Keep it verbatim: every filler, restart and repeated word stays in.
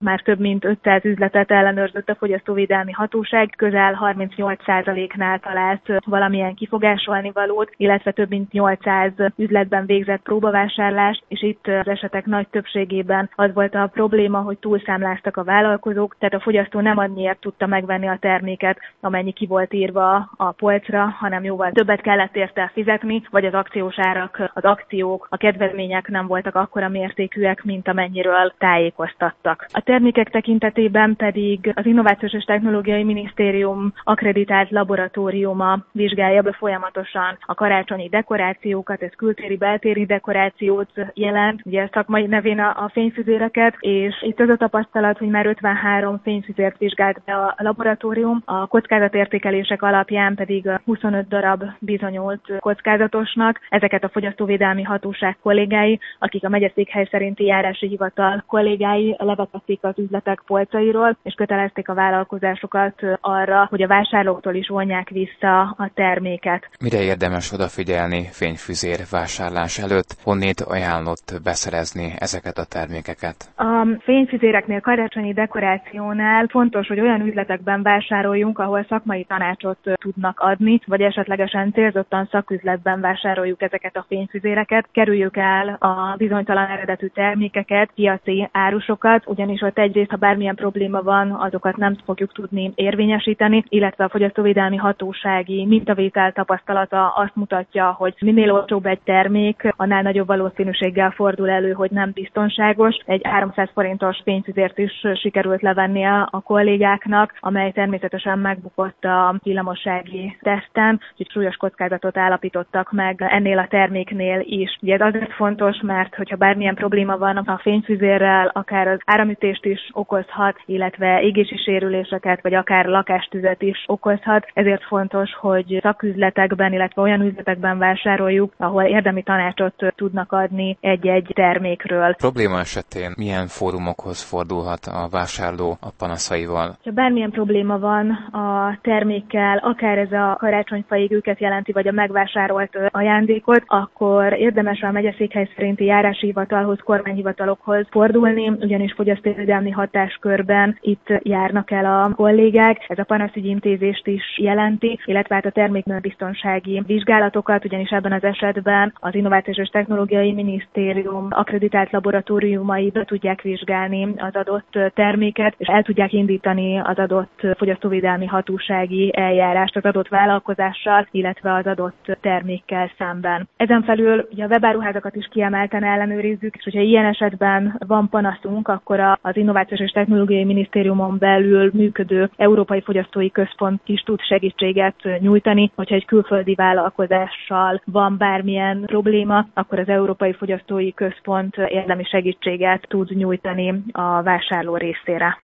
már több mint ötszáz üzletet ellenőrzött a fogyasztóvédelmi hatóság, közel harmincnyolc százaléknál talált valamilyen kifogásolni valót, illetve több mint nyolcszáz üzletben végzett próbavásárlást, és itt az esetek nagy többségében az volt a probléma, hogy túlszámláztak a vállalkozók, tehát a fogyasztó nem annyiért tudta megvenni a terméket, amennyi ki volt írva a polcra, hanem jóval többet kellett érte fizetni, vagy az akciós árak, az akciók, a kedvezmények nem voltak akkora mértékűek, mint amennyiről tájékoztattak. A termékek tekintetében pedig az Innovációs és Technológiai Minisztérium akkreditált laboratóriuma vizsgálja be folyamatosan a karácsonyi dekorációkat, ez kültéri, beltéri dekorációt jelent, ugye szakmai nevén a, a fényfüzéreket, és itt az a tapasztalat, hogy már ötvenhárom fényfüzért vizsgált be a laboratórium, a kockázatértékelések alapján pedig huszonöt darab bizonyult kockázatosnak. Ezeket a fogyasztóvédelmi hatóság kollégái, akik a megyeszékhely szerinti járási hivatal kollégái levetették az üzletek polcairól, és kötelezték a vállalkozásokat arra, hogy a vásárlóktól is vonják vissza a terméket. Mire érdemes odafigyelni fényfüzér vásárlás előtt? Honnét ajánlott beszerezni ezeket a termékeket? A fényfüzéreknél, karácsonyi dekorációnál fontos, hogy olyan üzletekben vásároljunk, ahol szakmai tanácsot tudnak adni, vagy esetlegesen célzottan szaküzletben vásároljuk ezeket a fényfüzéreket. Kerüljük el a bizonytalan eredetű termékeket, piaci árusokat, ugyanis ott egyrészt, ha bármilyen probléma van, azokat nem fogjuk tudni érvényesíteni, illetve a fogyasztóvédelmi hatósági mintavétel tapasztalata azt mutatja, hogy minél olcsóbb egy termék, annál nagyobb valószínűséggel fordul elő, hogy nem biztonságos. Egy háromszáz forintos fényfüzért is sikerült levennie a kollégáknak, amely természetesen megbukott a villamossági teszten, úgyhogy súlyos kockázatot állapítottak meg ennél a terméknél is. Ugye ez azért fontos, mert hogyha bármilyen probléma van a fényfüzérrel, akár az áramütést is okozhat, illetve égési sérüléseket, vagy akár lakástüzet is okozhat. Ezért fontos, hogy szaküzletekben, illetve olyan üzletekben vásároljuk, ahol érdemi tanácsot tudnak adni egy-egy termékről. Probléma esetén milyen fórumokhoz fordulhat a vásárló a panaszaival? Ha bármilyen probléma van a termékkel, akár ez a karácsonyfa égőket jelenti, vagy a megvásárolt ajándékot, akkor érdemes a megyeszékhely szerinti járási hivatalhoz, kormányhivatalokhoz fordulni, ugyanis fogyasztóvédelmi hatáskörben itt járnak el a kollégák. Ez a panaszügyintézést is jelenti, illetve hát a termékbiztonsági vizsgálatokat, ugyanis ebben az esetben az Innovációs és Technológiai Minisztérium akkreditált laboratóriumai be tudják vizsgálni az adott terméket, és el tudják indítani az adott fogyasztóvédelmi hatósági eljárást az adott vállalkozással, illetve az adott termékkel szemben. Ezen felül ugye a webáruházakat is kiemelten ellenőrizzük, és hogyha ilyen esetben van panaszunk, akkor az Innovációs és Technológiai Minisztériumon belül működő Európai Fogyasztói Központ is tud segítséget nyújtani. Hogyha egy külföldi vállalkozással van bármilyen probléma, akkor az Európai Fogyasztói Központ érdemi segítséget tud nyújtani a vásárló részére.